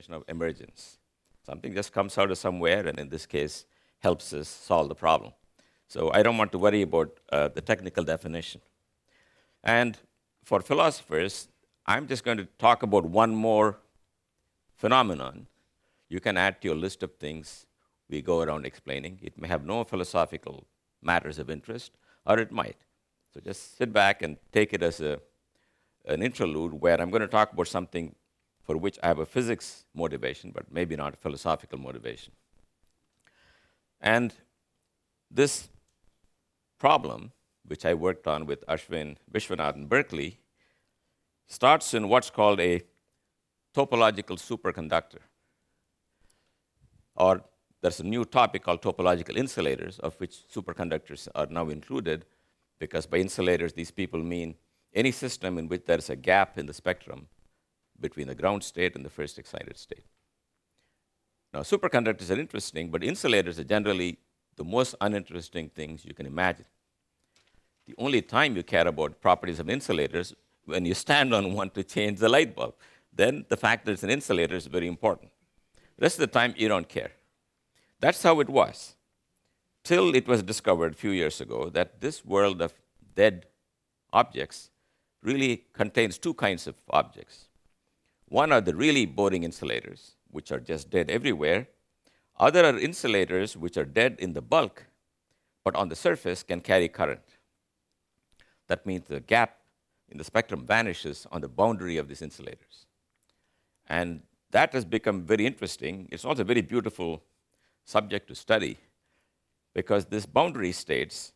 definition of emergence. Something just comes out of somewhere, and in this case, helps us solve the problem. So I don't want to worry about the technical definition. And for philosophers, I'm just going to talk about one more phenomenon. You can add to your list of things we go around explaining. It may have no philosophical matters of interest, or it might. So just sit back and take it as an interlude where I'm going to talk about something for which I have a physics motivation, but maybe not a philosophical motivation. And this problem, which I worked on with Ashwin Vishwanath in Berkeley, starts in what's called a topological superconductor. Or there's a new topic called topological insulators, of which superconductors are now included, because by insulators, these people mean any system in which there's a gap in the spectrum between the ground state and the first excited state. Now, superconductors are interesting, but insulators are generally the most uninteresting things you can imagine. The only time you care about properties of insulators when you stand on one to change the light bulb. Then the fact that it's an insulator is very important. The rest of the time, you don't care. That's how it was, till it was discovered a few years ago that this world of dead objects really contains two kinds of objects. One are the really boring insulators, which are just dead everywhere. Other are insulators which are dead in the bulk, but on the surface can carry current. That means the gap in the spectrum vanishes on the boundary of these insulators. And that has become very interesting. It's also a very beautiful subject to study, because these boundary states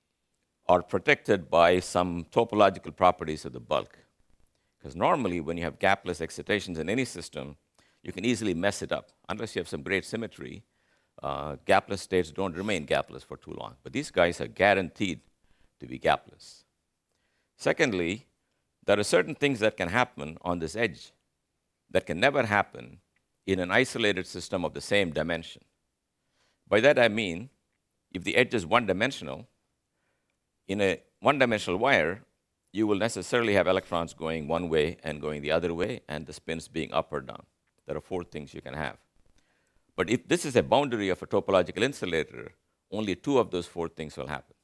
are protected by some topological properties of the bulk. Because normally, when you have gapless excitations in any system, you can easily mess it up. Unless you have some great symmetry, gapless states don't remain gapless for too long. But these guys are guaranteed to be gapless. Secondly, there are certain things that can happen on this edge that can never happen in an isolated system of the same dimension. By that I mean, if the edge is one-dimensional, in a one-dimensional wire, you will necessarily have electrons going one way and going the other way, and the spins being up or down. There are four things you can have. But if this is a boundary of a topological insulator, only two of those four things will happen.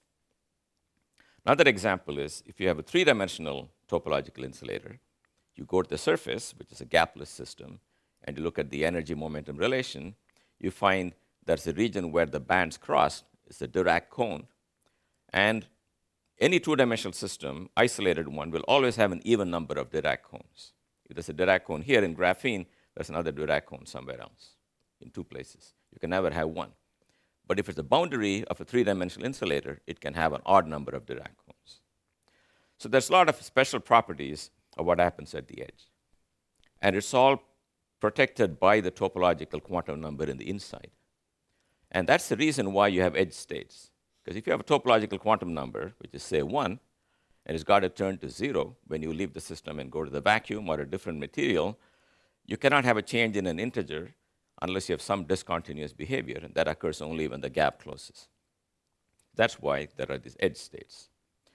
Another example is if you have a three-dimensional topological insulator, you go to the surface, which is a gapless system, and you look at the energy-momentum relation, you find there's a region where the bands cross. It's the Dirac cone. And any two-dimensional system, isolated one, will always have an even number of Dirac cones. If there's a Dirac cone here in graphene, there's another Dirac cone somewhere else, in two places. You can never have one. But if it's a boundary of a three-dimensional insulator, it can have an odd number of Dirac cones. So there's a lot of special properties of what happens at the edge. And it's all protected by the topological quantum number in the inside. And that's the reason why you have edge states. Because if you have a topological quantum number, which is, say, 1, and it's got to turn to 0 when you leave the system and go to the vacuum or a different material, you cannot have a change in an integer unless you have some discontinuous behavior, and that occurs only when the gap closes. That's why there are these edge states.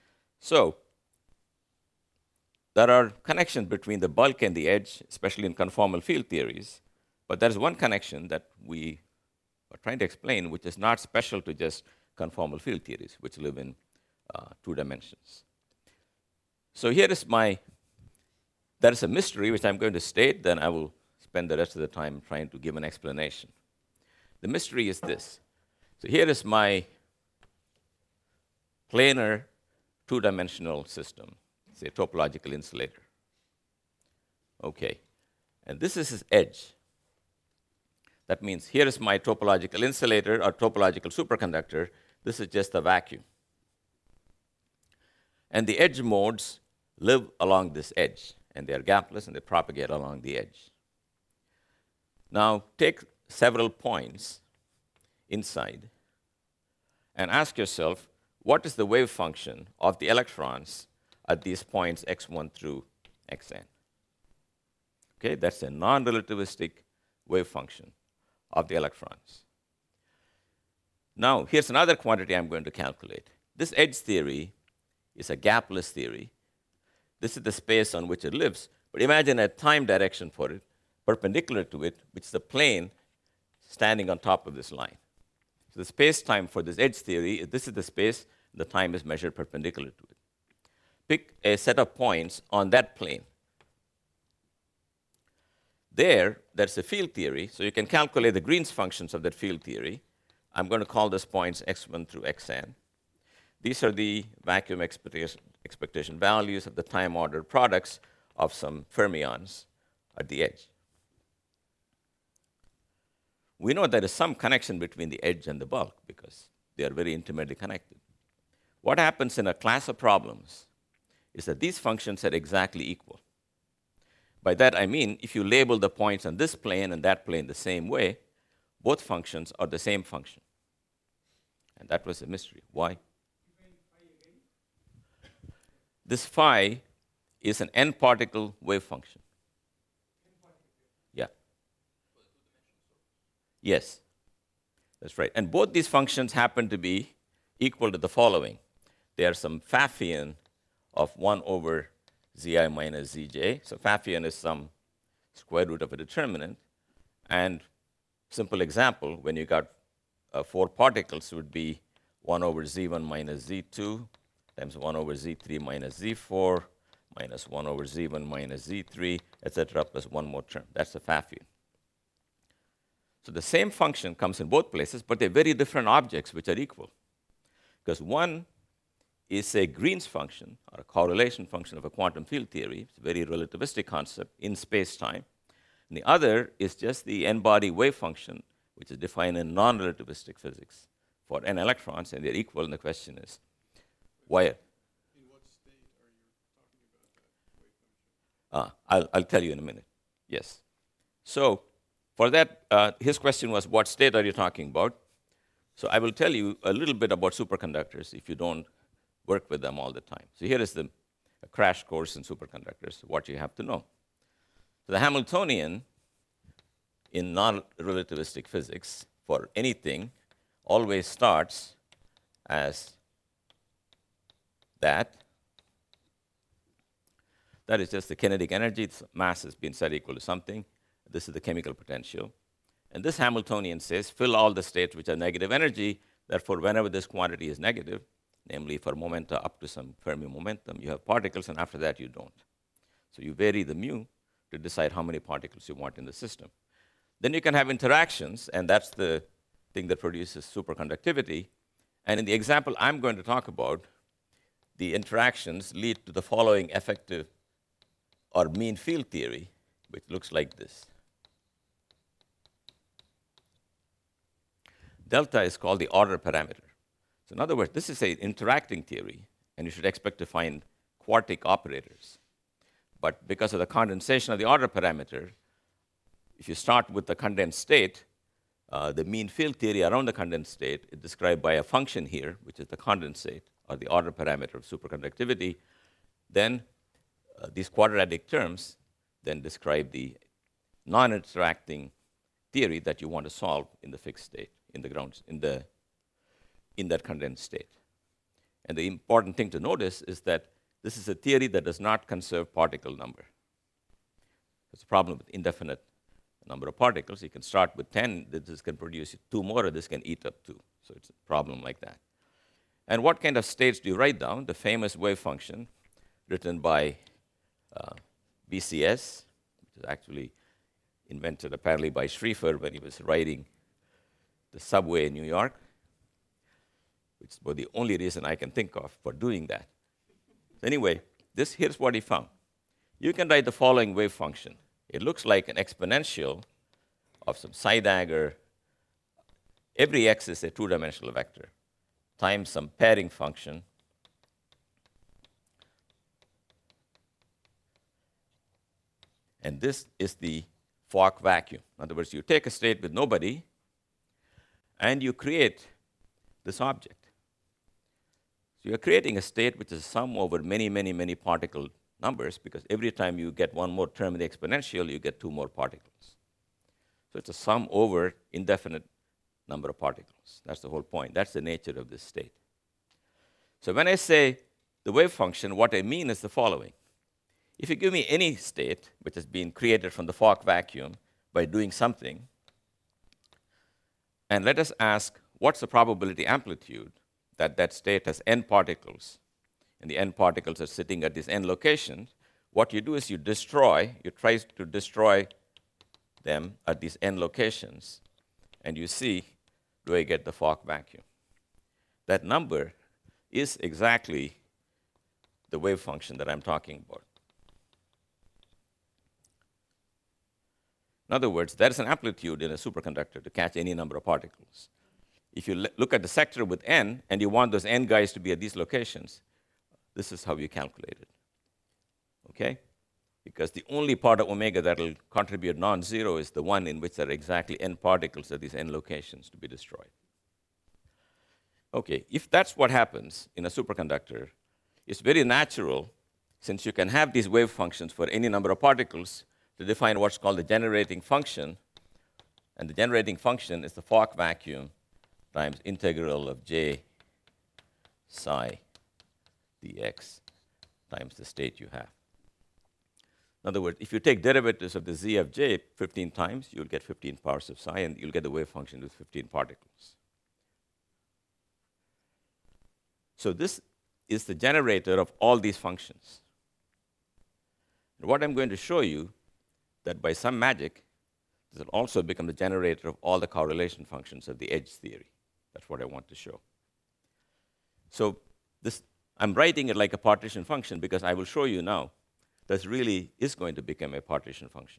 So there are connections between the bulk and the edge, especially in conformal field theories, but there's one connection that we are trying to explain, which is not special to just conformal field theories, which live in two dimensions. So here is there is a mystery which I'm going to state, then I will spend the rest of the time trying to give an explanation. The mystery is this. So here is my planar two-dimensional system. It's a topological insulator. Okay, and this is its edge. That means here is my topological insulator or topological superconductor. This is just a vacuum. And the edge modes live along this edge, and they are gapless, and they propagate along the edge. Now, take several points inside and ask yourself, what is the wave function of the electrons at these points x1 through xn? Okay, that's a non-relativistic wave function of the electrons. Now, here's another quantity I'm going to calculate. This edge theory is a gapless theory. This is the space on which it lives. But imagine a time direction for it. perpendicular to it, which is the plane standing on top of this line. So the space-time for this edge theory, this is the space, the time is measured perpendicular to it. Pick a set of points on that plane. That's the field theory, so you can calculate the Green's functions of that field theory. I'm going to call these points x1 through xn. These are the vacuum expectation values of the time-ordered products of some fermions at the edge. We know there is some connection between the edge and the bulk because they are very intimately connected. What happens in a class of problems is that these functions are exactly equal. By that I mean, if you label the points on this plane and that plane the same way, both functions are the same function. And that was a mystery. Why? This phi is an n-particle wave function. Yeah. Yes, that's right. And both these functions happen to be equal to the following. They are some Pfaffian of 1 over zi minus zj. So Pfaffian is some square root of a determinant. And simple example, when you got 4 particles, would be 1 over z1 minus z2 times 1 over z3 minus z4 minus 1 over z1 minus z3, etc., plus one more term. That's the Pfaffian. So the same function comes in both places, but they're very different objects which are equal. Because one is a Green's function, or a correlation function of a quantum field theory. It's a very relativistic concept in space-time. And the other is just the n-body wave function, which is defined in non-relativistic physics for n electrons, and they're equal, and the question is, why? In what state are you talking about that wave function? I'll tell you in a minute. Yes. So for that, his question was, what state are you talking about? So I will tell you a little bit about superconductors if you don't work with them all the time. So here is a crash course in superconductors, what you have to know. So the Hamiltonian in non-relativistic physics for anything always starts as that. That is just the kinetic energy. Its mass has been set equal to something. This is the chemical potential. And this Hamiltonian says, fill all the states which are negative energy. Therefore, whenever this quantity is negative, namely for momenta up to some Fermi momentum, you have particles, and after that you don't. So you vary the mu to decide how many particles you want in the system. Then you can have interactions, and that's the thing that produces superconductivity. And in the example I'm going to talk about, the interactions lead to the following effective or mean field theory, which looks like this. Delta is called the order parameter. So in other words, this is an interacting theory, and you should expect to find quartic operators. But because of the condensation of the order parameter, if you start with the condensed state, the mean field theory around the condensed state is described by a function here, which is the condensate, or the order parameter of superconductivity. Then these quadratic terms then describe the non-interacting theory that you want to solve in the fixed state, in the grounds, in that condensed state. And the important thing to notice is that this is a theory that does not conserve particle number. There's a problem with indefinite number of particles. You can start with 10, this can produce 2 more, or this can eat up 2. So it's a problem like that. And what kind of states do you write down? The famous wave function written by BCS, which is actually invented apparently by Schrieffer when he was riding the subway in New York, which is the only reason I can think of for doing that. So anyway, here's what he found. You can write the following wave function. It looks like an exponential of some psi dagger. Every x is a 2-dimensional vector times some pairing function and this is the Fock vacuum. In other words, you take a state with nobody and you create this object. So you're creating a state which is a sum over many, many, many particle numbers, because every time you get one more term in the exponential, you get 2 more particles. So it's a sum over indefinite number of particles. That's the whole point. That's the nature of this state. So when I say the wave function, what I mean is the following. If you give me any state which has been created from the Fock vacuum by doing something, and let us ask what's the probability amplitude that that state has n particles, and the n particles are sitting at these n locations, what you do is you try to destroy them at these n locations, and you see, do I get the Fock vacuum? That number is exactly the wave function that I'm talking about. In other words, there is an amplitude in a superconductor to catch any number of particles. If you look at the sector with n, and you want those n guys to be at these locations, this is how you calculate it. Okay? Because the only part of omega that will contribute non-zero is the one in which there are exactly n particles at these n locations to be destroyed. Okay, if that's what happens in a superconductor, it's very natural, since you can have these wave functions for any number of particles, to define what's called the generating function. And the generating function is the Fock vacuum times integral of j psi dx times the state you have. In other words, if you take derivatives of the z of j 15 times, you'll get 15 powers of psi, and you'll get the wave function with 15 particles. So this is the generator of all these functions. And what I'm going to show you, that by some magic, this will also become the generator of all the correlation functions of the edge theory. That's what I want to show. So this, I'm writing it like a partition function because I will show you now this really is going to become a partition function.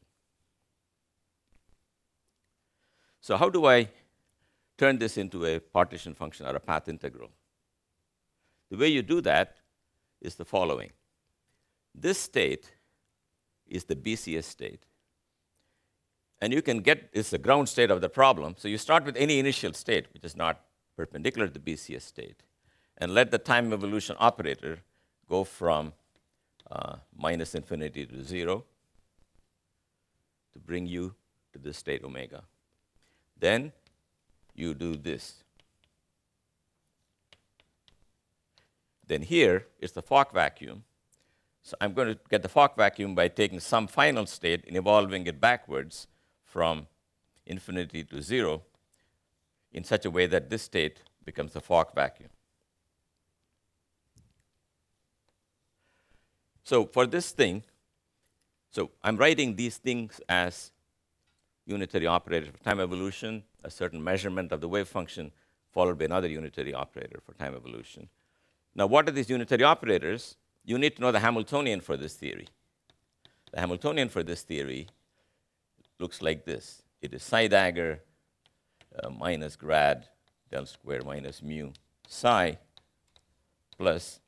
So how do I turn this into a partition function or a path integral? The way you do that is the following. This state is the BCS state. And you can get, it's the ground state of the problem. So you start with any initial state, which is not perpendicular to the BCS state, and let the time evolution operator go from minus infinity to 0 to bring you to this state omega. Then you do this. Then here is the Fock vacuum. So I'm going to get the Fock vacuum by taking some final state and evolving it backwards from infinity to 0 in such a way that this state becomes the Fock vacuum. So for this thing, so I'm writing these things as unitary operators for time evolution, a certain measurement of the wave function, followed by another unitary operator for time evolution. Now, what are these unitary operators? You need to know the Hamiltonian for this theory. The Hamiltonian for this theory looks like this. It is psi dagger minus grad del square minus mu psi plus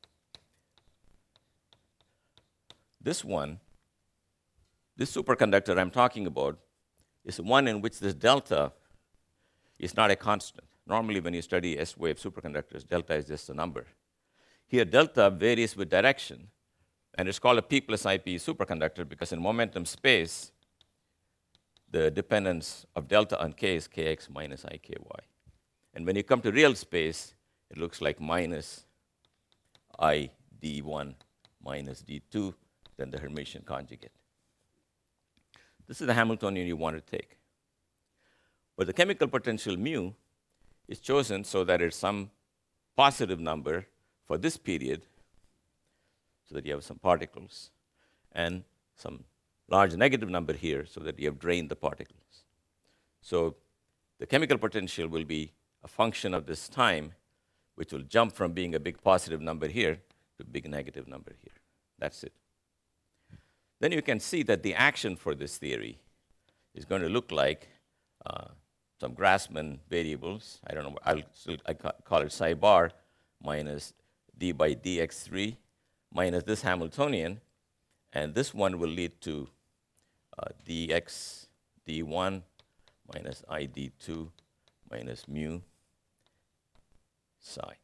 this one. This superconductor I'm talking about is one in which this delta is not a constant. Normally, when you study S-wave superconductors, delta is just a number. Here, delta varies with direction, and it's called a P plus IP superconductor because in momentum space, the dependence of delta on k is kx minus iky. And when you come to real space, it looks like minus I d1 minus d2, then the Hermitian conjugate. This is the Hamiltonian you want to take. But the chemical potential mu is chosen so that it's some positive number for this period, so that you have some particles, and some large negative number here, so that you have drained the particles. So the chemical potential will be a function of this time, which will jump from being a big positive number here to a big negative number here. That's it. Then you can see that the action for this theory is going to look like some Grassmann variables. I don't know, I call it psi bar minus d by dx3 minus this Hamiltonian, and this one will lead to dx d1 minus I d2 minus mu psi.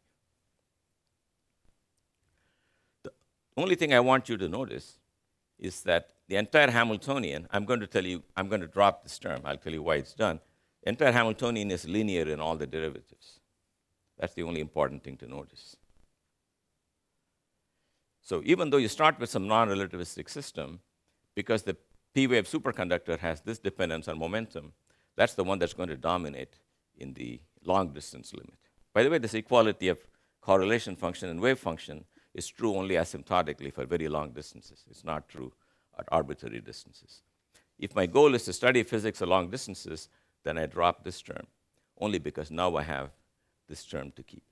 The only thing I want you to notice is that the entire Hamiltonian, I'm going to drop this term. I'll tell you why it's done. The entire Hamiltonian is linear in all the derivatives. That's the only important thing to notice. So even though you start with some non-relativistic system, because the p-wave superconductor has this dependence on momentum, that's the one that's going to dominate in the long distance limit. By the way, this equality of correlation function and wave function is true only asymptotically for very long distances. It's not true at arbitrary distances. If my goal is to study physics at long distances, then I drop this term, only because now I have this term to keep.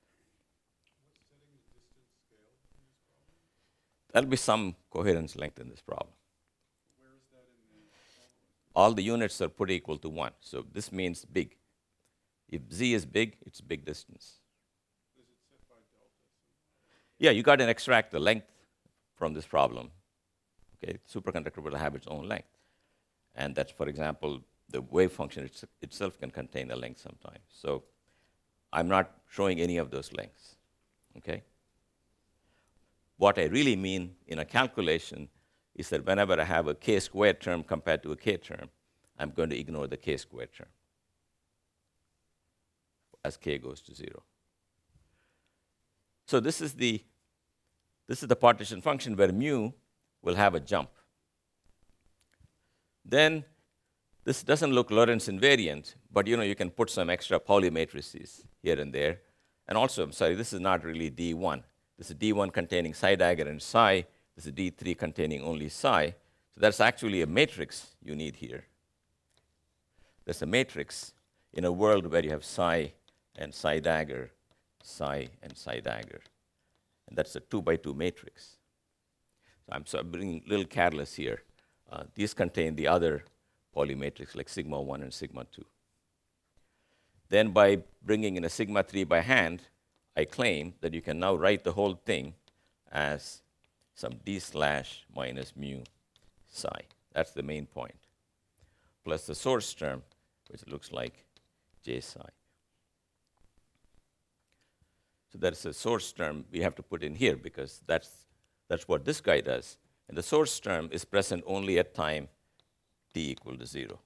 There'll be some coherence length in this problem. Where is that in the following? All the units are put equal to 1. So this means big. If z is big, it's big distance. Is it set by delta? Yeah, you got to extract the length from this problem. Okay, superconductor will have its own length. And that's, for example, the wave function itself can contain a length sometimes. So I'm not showing any of those lengths. Okay? What I really mean in a calculation is that whenever I have a k-squared term compared to a k term, I'm going to ignore the k-squared term as k goes to 0. So this is the partition function where mu will have a jump. Then this doesn't look Lorentz invariant, but you can put some extra Pauli matrices here and there. And also, I'm sorry, this is not really D1. This is D1 containing psi dagger and psi. This is D3 containing only psi. So that's actually a matrix you need here. There's a matrix in a world where you have psi and psi dagger, psi and psi dagger. And that's a 2x2 matrix. So I'm bringing little catalysts here. These contain the other Pauli matrix, like sigma 1 and sigma 2. Then by bringing in a sigma 3 by hand, I claim that you can now write the whole thing as some d slash minus mu psi. That's the main point. Plus the source term, which looks like j psi. So that's a source term we have to put in here because that's what this guy does. And the source term is present only at time t equal to 0.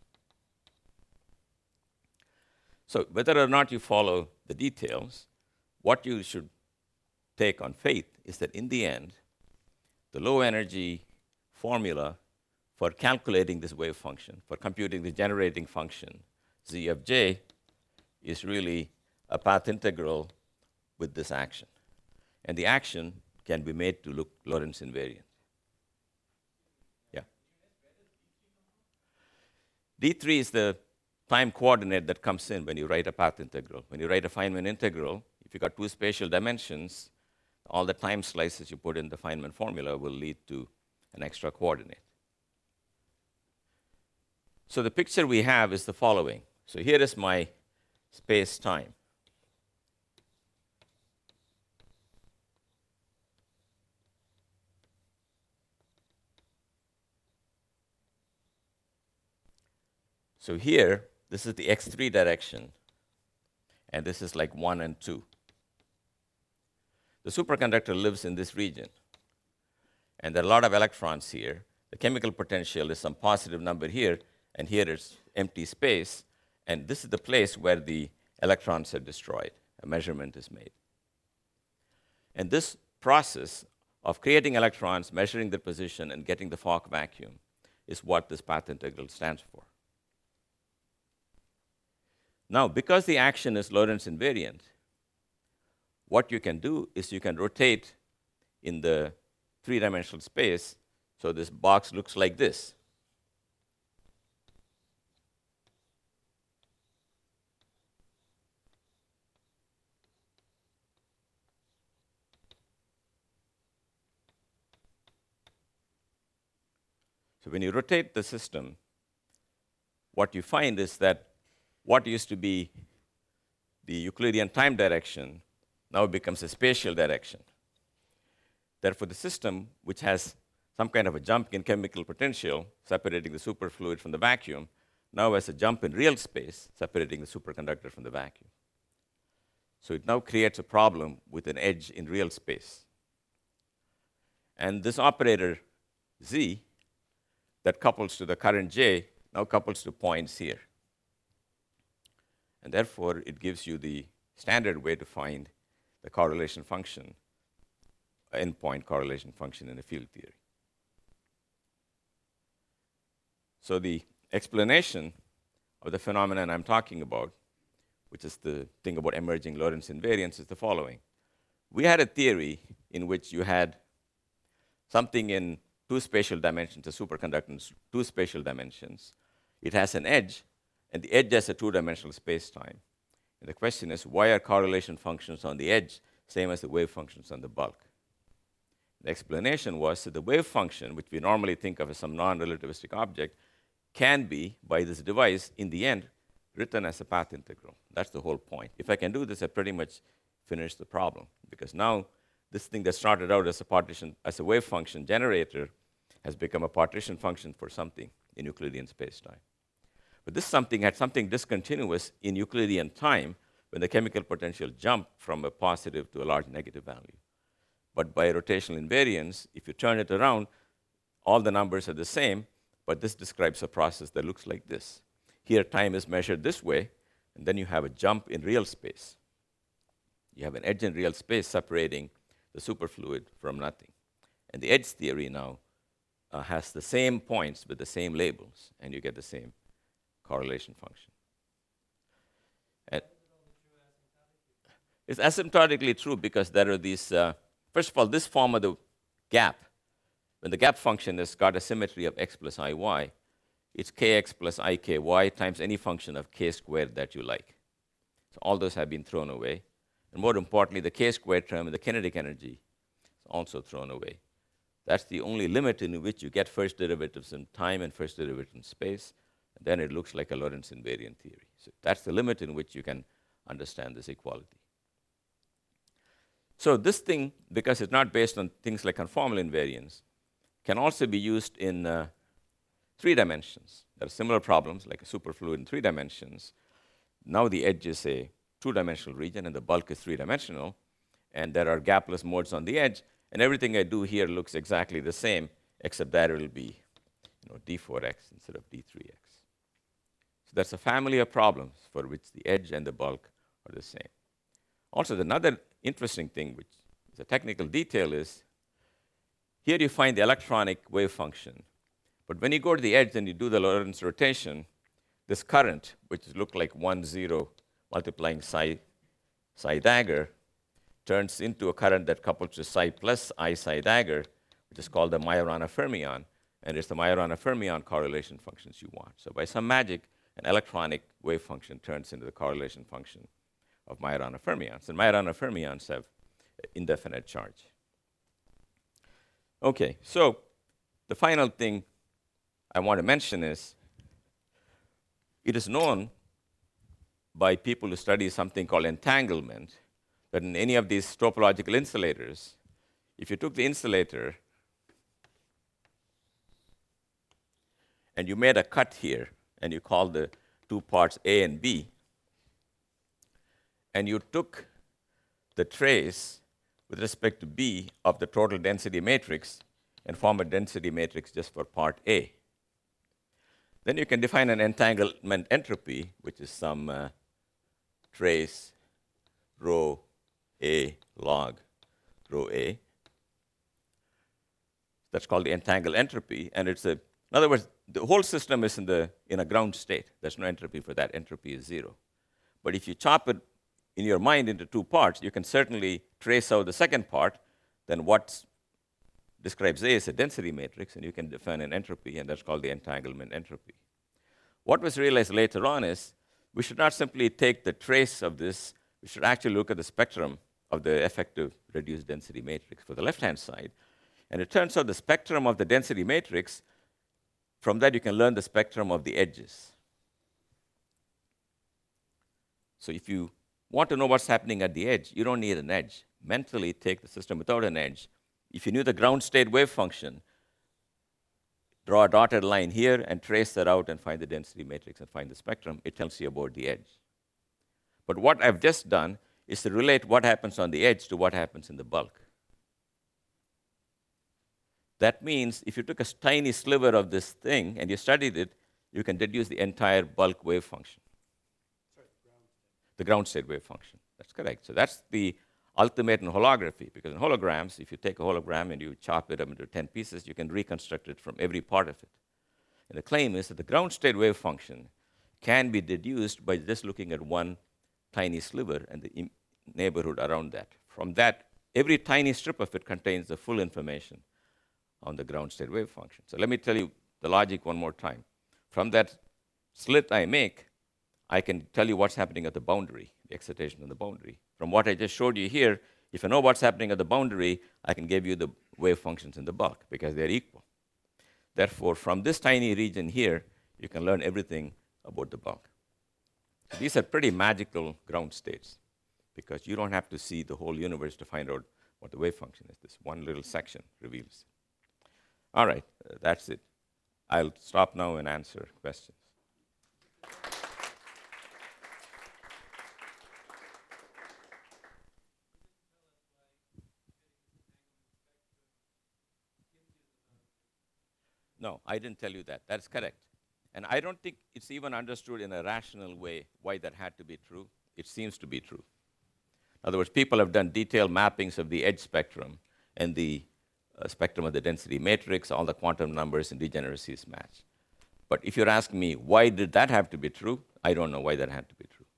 So whether or not you follow the details, what you should take on faith is that in the end, the low energy formula for calculating this wave function, for computing the generating function, z of j, is really a path integral with this action. And the action can be made to look Lorentz invariant. Yeah. D3 is the time coordinate that comes in when you write a path integral. When you write a Feynman integral, if you got two spatial dimensions, all the time slices you put in the Feynman formula will lead to an extra coordinate. So the picture we have is the following. So here is my space-time. So here, this is the x3 direction, and this is like 1 and 2. The superconductor lives in this region, and there are a lot of electrons here. The chemical potential is some positive number here, and here is empty space, and this is the place where the electrons are destroyed. A measurement is made. And this process of creating electrons, measuring their position, and getting the Fock vacuum is what this path integral stands for. Now, because the action is Lorentz invariant, what you can do is you can rotate in the three-dimensional space, so this box looks like this. So when you rotate the system, what you find is that what used to be the Euclidean time direction now becomes a spatial direction. Therefore, the system, which has some kind of a jump in chemical potential separating the superfluid from the vacuum, now has a jump in real space separating the superconductor from the vacuum. So it now creates a problem with an edge in real space. And this operator z that couples to the current j now couples to points here. And therefore, it gives you the standard way to find the correlation function endpoint correlation function in a field theory. So the explanation of the phenomenon I'm talking about, which is the thing about emerging Lorentz invariance, is the following. We had a theory in which you had something in two spatial dimensions, a superconductor in two spatial dimensions. It has an edge, and the edge has a two-dimensional space-time. And the question is, why are correlation functions on the edge same as the wave functions on the bulk? The explanation was that the wave function, which we normally think of as some non-relativistic object, can be, by this device, in the end, written as a path integral. That's the whole point. If I can do this, I pretty much finish the problem, because now this thing that started out as a partition, as a wave function generator, has become a partition function for something in Euclidean space-time. But this something had something discontinuous in Euclidean time when the chemical potential jumped from a positive to a large negative value. But by rotational invariance, if you turn it around, all the numbers are the same, but this describes a process that looks like this. Here, time is measured this way, and then you have a jump in real space. You have an edge in real space separating the superfluid from nothing. And the edge theory now has the same points with the same labels, and you get the same correlation function. And it's asymptotically true because there are these, first of all, this form of the gap, when the gap function has got a symmetry of x plus iy, it's kx plus iky times any function of k squared that you like. So all those have been thrown away. And more importantly, the k squared term in the kinetic energy is also thrown away. That's the only limit in which you get first derivatives in time and first derivatives in space. And then it looks like a Lorentz invariant theory. So that's the limit in which you can understand this equality. So this thing, because it's not based on things like conformal invariance, can also be used in 3 dimensions. There are similar problems like a superfluid in 3 dimensions. Now the edge is a 2-dimensional region and the bulk is 3-dimensional, and there are gapless modes on the edge, and everything I do here looks exactly the same, except that it will be d4x instead of d3x. So that's a family of problems for which the edge and the bulk are the same. Also, another interesting thing, which is a technical detail, is here you find the electronic wave function. But when you go to the edge and you do the Lorentz rotation, this current, which looks like 1, 0 multiplying psi dagger, turns into a current that couples to psi plus I psi dagger, which is called the Majorana fermion. And it's the Majorana fermion correlation functions you want. So by some magic, an electronic wave function turns into the correlation function of Majorana fermions. And Majorana fermions have indefinite charge. Okay, so the final thing I want to mention is it is known by people who study something called entanglement that in any of these topological insulators, if you took the insulator and you made a cut here and you called the 2 parts A and B, and you took the trace with respect to B of the total density matrix and form a density matrix just for part A. Then you can define an entanglement entropy, which is some trace rho A log rho A. That's called the entangled entropy, and it's in other words, the whole system is in a ground state. There's no entropy for that. Entropy is 0. But if you chop it in your mind into 2 parts, you can certainly trace out the second part. Then what describes A is a density matrix, and you can define an entropy, and that's called the entanglement entropy. What was realized later on is we should not simply take the trace of this. We should actually look at the spectrum of the effective reduced density matrix for the left-hand side. And it turns out the spectrum of the density matrix, from that you can learn the spectrum of the edges. So if you want to know what's happening at the edge, you don't need an edge. Mentally take the system without an edge. If you knew the ground state wave function, draw a dotted line here and trace that out and find the density matrix and find the spectrum. It tells you about the edge. But what I've just done is to relate what happens on the edge to what happens in the bulk. That means if you took a tiny sliver of this thing and you studied it, you can deduce the entire bulk wave function. Sorry, the ground state wave function. That's correct. So that's the ultimate in holography, because in holograms, if you take a hologram and you chop it up into 10 pieces, you can reconstruct it from every part of it. And the claim is that the ground state wave function can be deduced by just looking at one tiny sliver and the neighborhood around that. From that, every tiny strip of it contains the full information on the ground state wave function. So let me tell you the logic one more time. From that slit I make, I can tell you what's happening at the boundary, the excitation on the boundary. From what I just showed you here, if I know what's happening at the boundary, I can give you the wave functions in the bulk because they're equal. Therefore, from this tiny region here, you can learn everything about the bulk. So these are pretty magical ground states because you don't have to see the whole universe to find out what the wave function is. This one little section reveals. All right, that's it. I'll stop now and answer questions. No, I didn't tell you that. That's correct. And I don't think it's even understood in a rational way why that had to be true. It seems to be true. In other words, people have done detailed mappings of the edge spectrum and the spectrum of the density matrix, all the quantum numbers and degeneracies match. But if you're asking me, why did that have to be true? I don't know why that had to be true.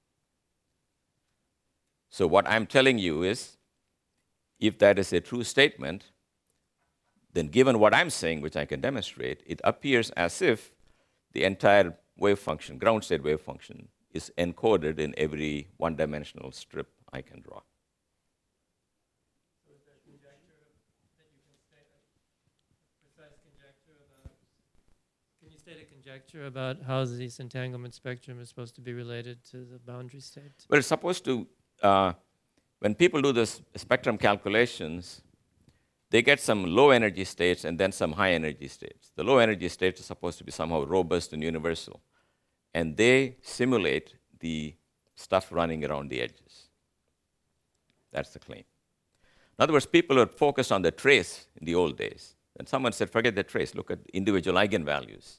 So what I'm telling you is, if that is a true statement, then given what I'm saying, which I can demonstrate, it appears as if the entire wave function, ground state wave function, is encoded in every one-dimensional strip I can draw. So is there conjecture that you can state a precise conjecture about, can you state a conjecture about how this entanglement spectrum is supposed to be related to the boundary state? Well, it's supposed to, when people do this spectrum calculations, they get some low energy states and then some high energy states. The low energy states are supposed to be somehow robust and universal. And they simulate the stuff running around the edges. That's the claim. In other words, people are focused on the trace in the old days. And someone said, forget the trace, look at individual eigenvalues.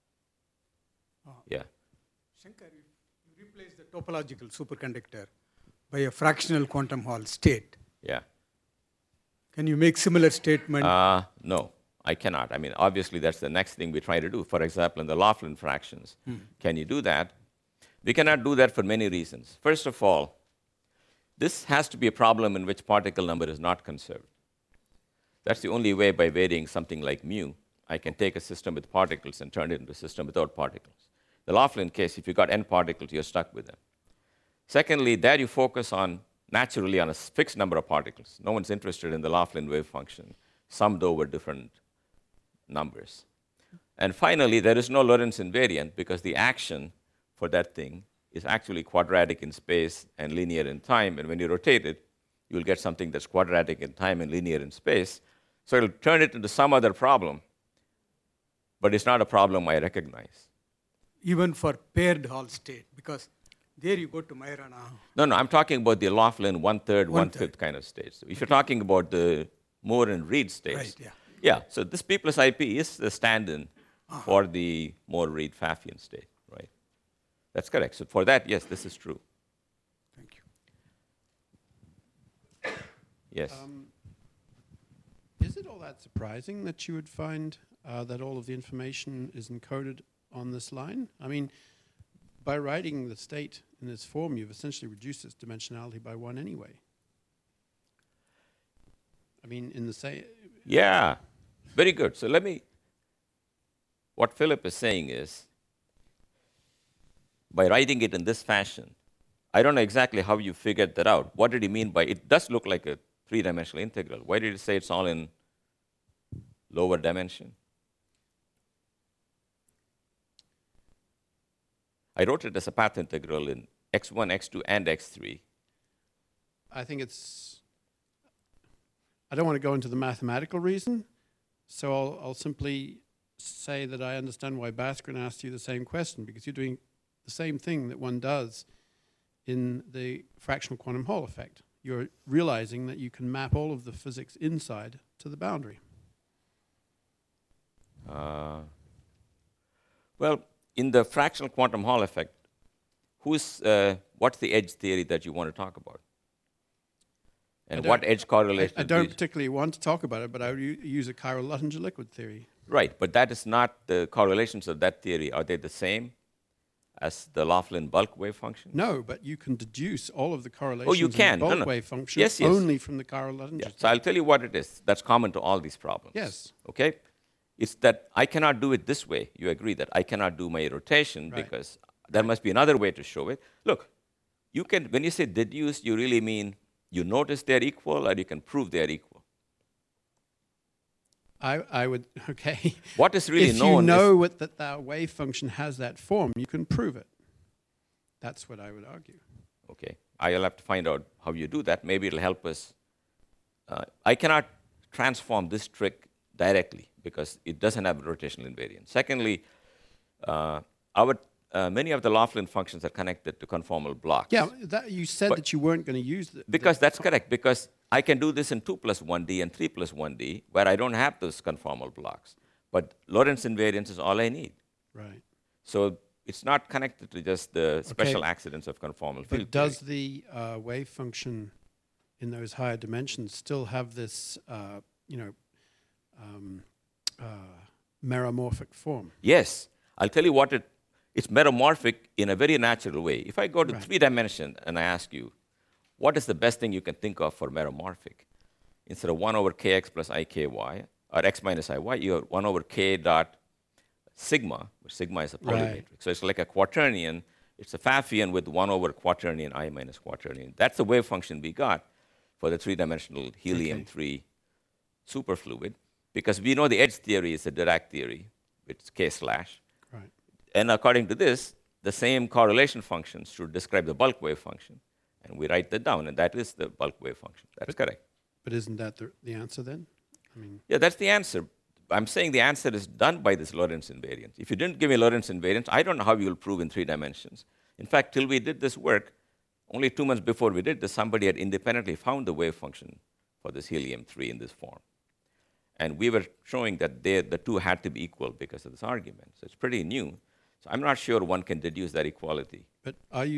Yeah. Shankar, you replace the topological superconductor by a fractional quantum Hall state. Yeah. Can you make similar statement? No, I cannot. I mean, obviously, that's the next thing we try to do. For example, in the Laughlin fractions, can you do that? We cannot do that for many reasons. First of all, this has to be a problem in which particle number is not conserved. That's the only way by varying something like mu, I can take a system with particles and turn it into a system without particles. The Laughlin case, if you got n particles, you're stuck with them. Secondly, there you focus on naturally on a fixed number of particles. No one's interested in the Laughlin wave function, summed over different numbers. And finally, there is no Lorentz invariant because the action for that thing is actually quadratic in space and linear in time. And when you rotate it, you'll get something that's quadratic in time and linear in space. So it'll turn it into some other problem, but it's not a problem I recognize. Even for paired Hall state, because there you go to Majorana. No, I'm talking about the Laughlin one-third, one-fifth kind of states. If you're talking about the Moore and Reed states, Right, yeah. Yeah, so this P plus IP is the stand-in for the Moore-Reed-Pfaffian state, right? That's correct. So for that, yes, this is true. Thank you. Yes. Is it all that surprising that you would find that all of the information is encoded on this line? I mean, by writing the state in this form, you've essentially reduced its dimensionality by 1 anyway. I mean, in the same... Yeah, very good. So what Philip is saying is, by writing it in this fashion, I don't know exactly how you figured that out. What did he mean by, it does look like a 3-dimensional integral. Why did he say it's all in lower dimension? I wrote it as a path integral in x1, x2, and x3. I think it's... I don't want to go into the mathematical reason, so I'll simply say that I understand why Bhaskaran asked you the same question, because you're doing the same thing that one does in the fractional quantum Hall effect. You're realizing that you can map all of the physics inside to the boundary. Well, in the fractional quantum Hall effect, what's the edge theory that you want to talk about? And don't- what edge correlation? I do don't you- particularly want to talk about it, but I would use a chiral Luttinger liquid theory. Right, but that is not the correlations of that theory. Are they the same as the Laughlin bulk wave function? No, but you can deduce all of the correlations Oh, you can. in the No, bulk no. wave function Yes, yes. only from the chiral Luttinger Yeah. theory. So I'll tell you what it is. That's common to all these problems. Yes. Okay? It's that I cannot do it this way. You agree that I cannot do my rotation Right. because there must be another way to show it. Look, you can, when you say deduce, you really mean you notice they're equal or you can prove they're equal. I would, okay. What is really if you known know is, what, that the wave function has that form, you can prove it. That's what I would argue. okay, I'll have to find out how you do that. Maybe it'll help us. I cannot transform this trick directly because it doesn't have rotational invariance. Secondly, many of the Laughlin functions are connected to conformal blocks. Yeah, that, you said But- that you weren't going to use the... Because that's correct, because I can do this in 2 plus 1D and 3 plus 1D where I don't have those conformal blocks. But Lorentz invariance is all I need. Right. So it's not connected to just the special accidents of conformal field But does theory. the wave function in those higher dimensions still have this, meromorphic form? Yes. I'll tell you what it's meromorphic in a very natural way. If I go to Right. 3 dimension and I ask you, what is the best thing you can think of for meromorphic? Instead of 1 over kx plus iky, or x minus iy, you have 1 over k dot sigma, where sigma is a polymatric. Right. So it's like a quaternion. It's a Pfaffian with 1 over quaternion i minus quaternion. That's the wave function we got for the 3-dimensional helium-3 superfluid, because we know the edge theory is a Dirac theory, it's k slash. Right. And according to this, the same correlation functions should describe the bulk wave function. And we write that down, and that is the bulk wave function. That's correct. But isn't that the answer then? I mean, Yeah, that's the answer. I'm saying the answer is done by this Lorentz invariance. If you didn't give me Lorentz invariance, I don't know how you will prove in 3 dimensions. In fact, till we did this work, only 2 months before we did this, somebody had independently found the wave function for this helium-3 in this form. And we were showing that the two had to be equal because of this argument. So it's pretty new. So I'm not sure one can deduce that equality. but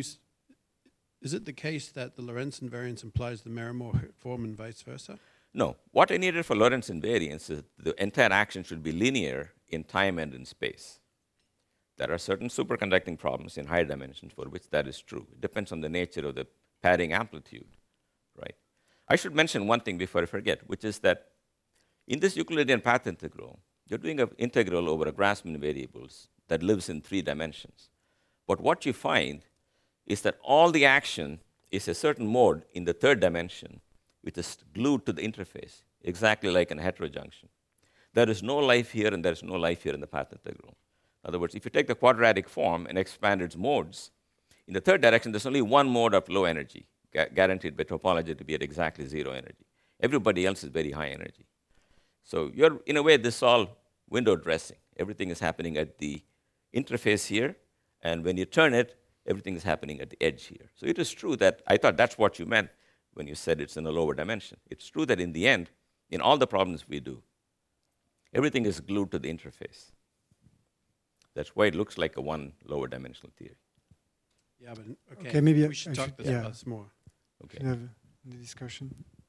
is it the case that the Lorentz invariance implies the meromorphic form and vice versa? No. What I needed for Lorentz invariance is the entire action should be linear in time and in space. There are certain superconducting problems in higher dimensions for which that is true. It depends on the nature of the padding amplitude, right? I should mention one thing before I forget, which is that in this Euclidean path integral, you're doing an integral over a Grassmann variables that lives in 3 dimensions. But what you find is that all the action is a certain mode in the 3rd dimension, which is glued to the interface, exactly like in a heterojunction. There is no life here, and there is no life here in the path integral. In other words, if you take the quadratic form and expand its modes, in the 3rd direction, there's only one mode of low energy, guaranteed by topology to be at exactly 0 energy. Everybody else is very high energy. So you're, in a way, this is all window dressing. Everything is happening at the interface here, and when you turn it, everything is happening at the edge here. So it is true that I thought that's what you meant when you said it's in a lower dimension. It's true that in the end, in all the problems we do, everything is glued to the interface. That's why it looks like a one lower dimensional theory. Yeah, but Okay, maybe we should I talk should- this yeah. about this more. Okay. Should have the discussion.